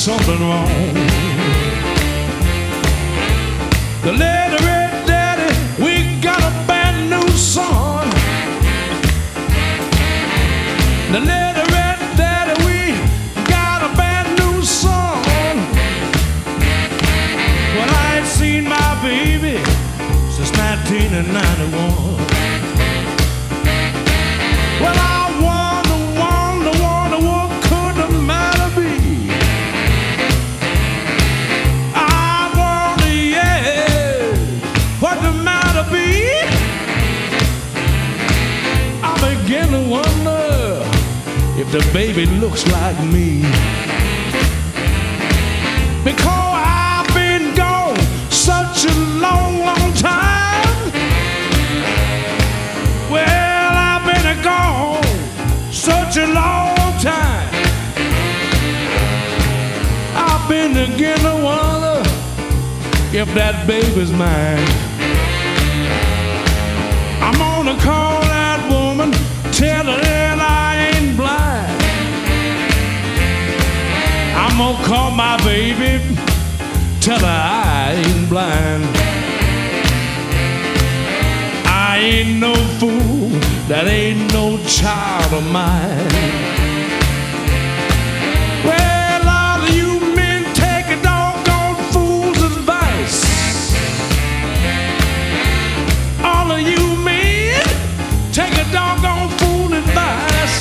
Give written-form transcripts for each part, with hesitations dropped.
something wrong. The lady red daddy, we got a brand new son. The lady red daddy, we got a brand new son. Well, I ain't seen my baby since 1991. Well, I wonder what could the matter be? I wonder, yeah, what the matter be? I begin to wonder if the baby looks like me. Because I've been gone such a long, long time. Well, I've been gone such a long time. I've been again to wonder if that baby's mine. I'm gonna call that woman, tell her that I ain't blind. I'm gonna call my baby, tell her I ain't blind. I ain't no fool, that ain't no child of mine. Well, all of you men take a doggone fool's advice. All of you men take a doggone fool's advice.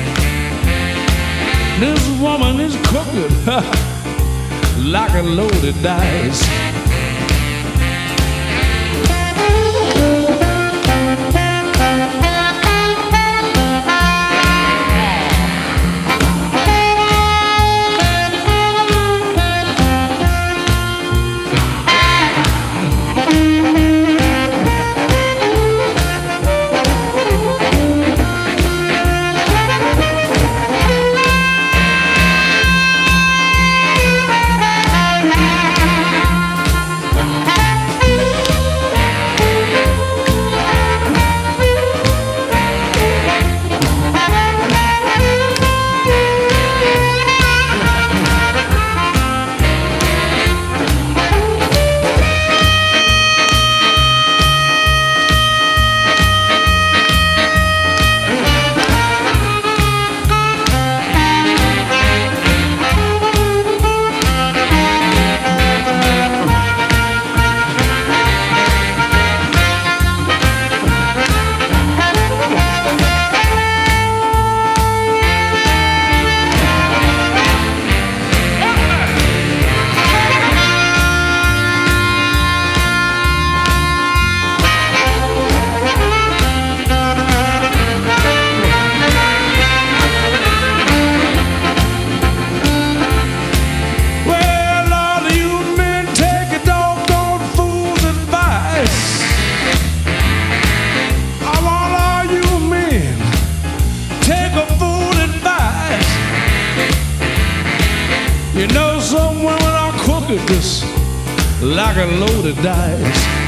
This woman is cooking like a loaded dice. You know, some women are crooked just like a loaded dice.